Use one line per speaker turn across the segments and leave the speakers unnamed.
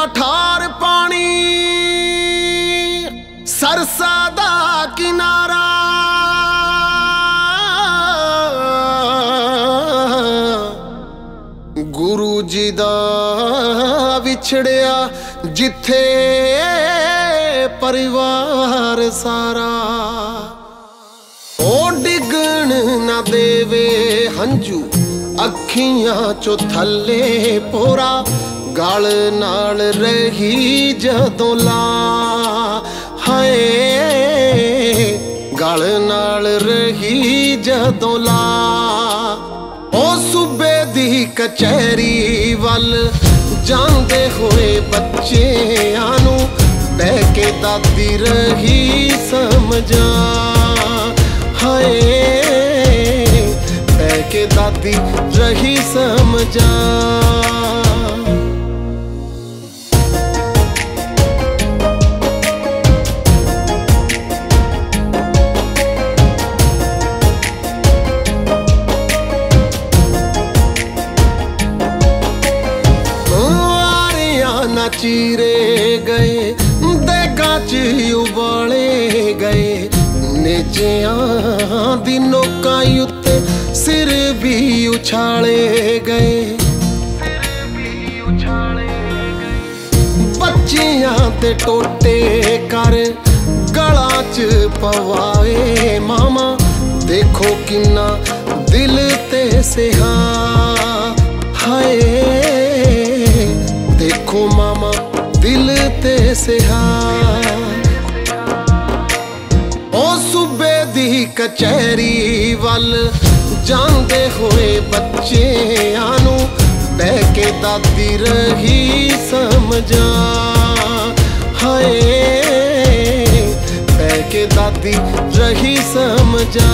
ਠਾਰ ਪਾਣੀ ਸਰਸਾ ਦਾ ਕਿਨਾਰਾ ਗੁਰੂ ਜੀ ਦਾ ਵਿਛੜਿਆ ਜਿੱਥੇ ਪਰਿਵਾਰ ਸਾਰਾ ਉਹ ਡਿੱਗਣ ਨਾ ਦੇਵੇ ਹੰਝੂ ਅੱਖੀਆਂ ਚੋਂ ਥੱਲੇ ਪੋਰਾ ਗਲ ਨਾਲ ਰਹੀ ਜਦੋਂ ਲਾ ਹਾਏ ਗਲ ਨਾਲ ਰਹੀ ਜਦੋਂ ਲਾ ਉਹ ਸੂਬੇ ਦੀ ਕਚਹਿਰੀ ਵੱਲ ਜਾਂਦੇ ਹੋਏ ਬੱਚਿਆਂ ਨੂੰ ਬਹਿ ਕੇ ਦਾਦੀ ਰਹੀ ਸਮਝਾ ਹਾਏ ਬਹਿ ਕੇ ਦਾਦੀ ਰਹੀ ਸਮਝਾ ਚੀਰੇ ਗਏ ਦੇਗਾਂ ਚ ਉਬਾਲੇ ਗਏ ਨੇਜਿਆਂ ਦੀ ਨੋਕਾਂ ਉੱਤੇ ਸਿਰ ਵੀ ਉਛਾਲੇ ਗਏ ਬੱਚਿਆਂ ਤੇ ਟੋਟੇ ਕਰ ਗਲਾਂ ਚ ਪਵਾਏ ਮਾਮਾ ਦੇਖੋ ਕਿੰਨਾ ਦਿਲ ਤੇ ਸਿਹਾ ਹਾਏ ਦੇਖੋ ਮਾਮਾ ਦਿਲ ਤੇ ਸਿਹਾ ਉਹ ਸੂਬੇ ਦੀ ਕਚਹਿਰੀ ਵੱਲ ਜਾਂਦੇ ਹੋਏ ਬੱਚਿਆਂ ਨੂੰ ਬਹਿ ਕੇ ਦਾਦੀ ਰਹੀ ਸਮਝਾ ਹਾਏ ਬਹਿ ਕੇ ਦਾਦੀ ਰਹੀ ਸਮਝਾ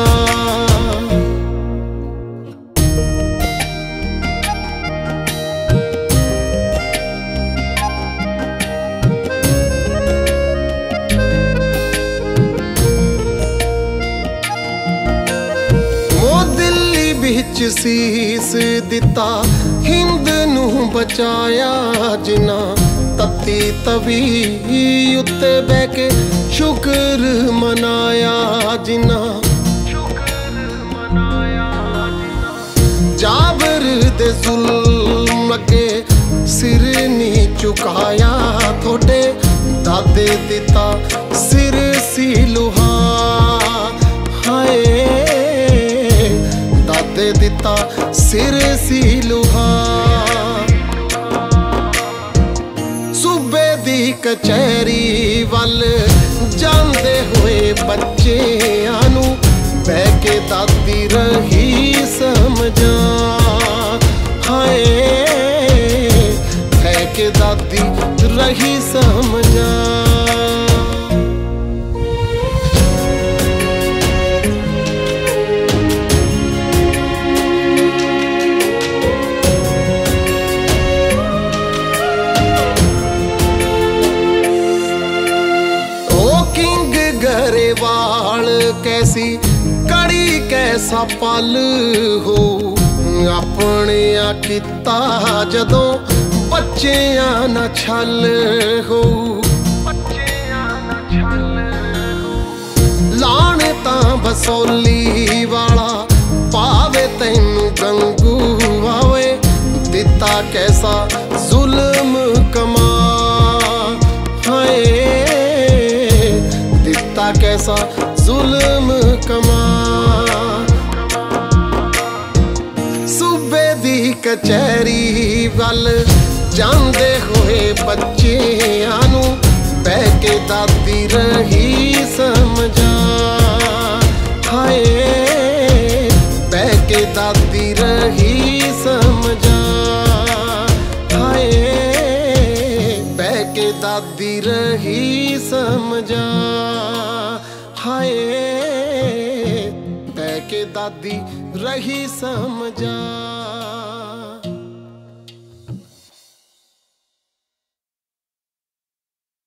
ਵਿੱਚ ਸੀਸ ਦਿੱਤਾ ਹਿੰਦ ਨੂੰ ਬਚਾਇਆ ਜਿਨ੍ਹਾਂ ਤੱਤੀ ਤਵੀ ਉੱਤੇ ਬਹਿ ਕੇ ਸ਼ੁਕਰ ਮਨਾਇਆ ਜਿਨ੍ਹਾਂ ਜਾਬਰ ਦੇ ਜ਼ੁਲਮ ਅੱਗੇ ਸਿਰ ਨੀ ਝੁਕਾਇਆ ਤੁਹਾਡੇ ਦਾਦੇ ਦਿੱਤਾ ਸਿਰ ਸੀ ਲੋਹਾ ਹਾਏ ਦਾਦੇ ਦਿੱਤਾ ਸਿਰ ਸੀ ਲੋਹਾ ਸੂਬੇ ਦੀ ਕਚਹਿਰੀ ਵੱਲ ਜਾਂਦੇ ਹੋਏ ਬੱਚਿਆਂ ਨੂੰ ਬਹਿ ਕੇ ਦਾਦੀ ਰਹੀ ਸਮਝਾ ਹਾਏ ਬਹਿ ਕੇ ਦਾਦੀ ਰਹੀ ਸਮਝਾ गरेवाल कैसी कड़ी कैसा पल हो अपने किता जदों बच्चियां ना छल हो लाने तां बसोली वाला पावे तैनू गंगू आवे दिता कैसा जुल्म कमा हाय कैसा जुल्म कमा सूबे दी कचहरी वल जांदे होए बच्चियां नू बह के दादी रही समझा हाय बह के दादी रही समझा हाय बह के दादी रही समझा हाय बह के दादी रही समझा।